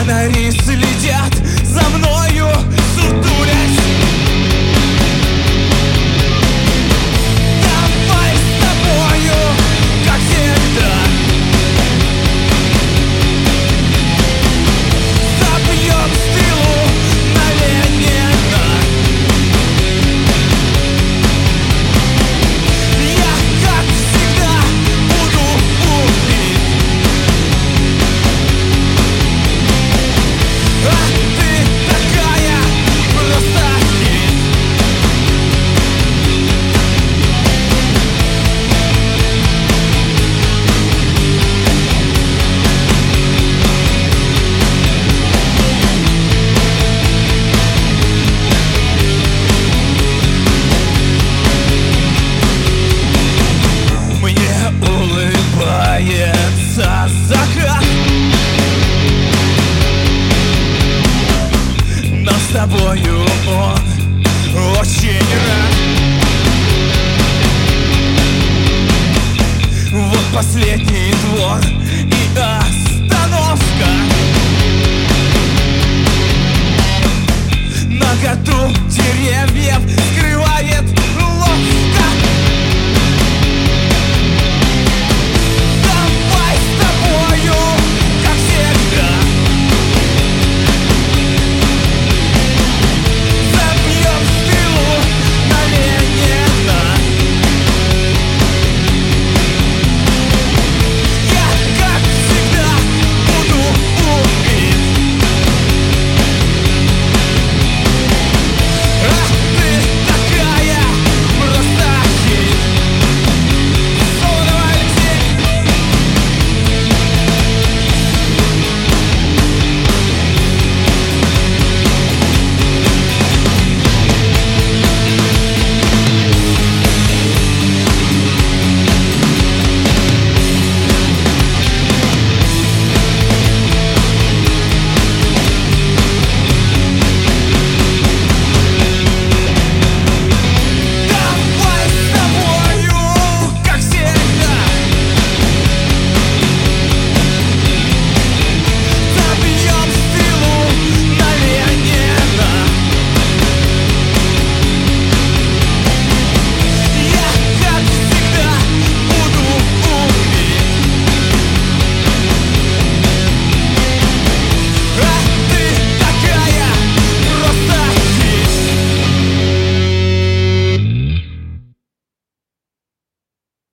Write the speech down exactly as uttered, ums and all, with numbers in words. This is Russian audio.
Фонари следят за мною, сутулясь. Давай с тобою, как всегда, забьем стрелу на Ленина. Я, как всегда, буду убит, а ты такая просто хит. Мне улыбается закат, но с тобою он очень рад. Вот последний двор и ас.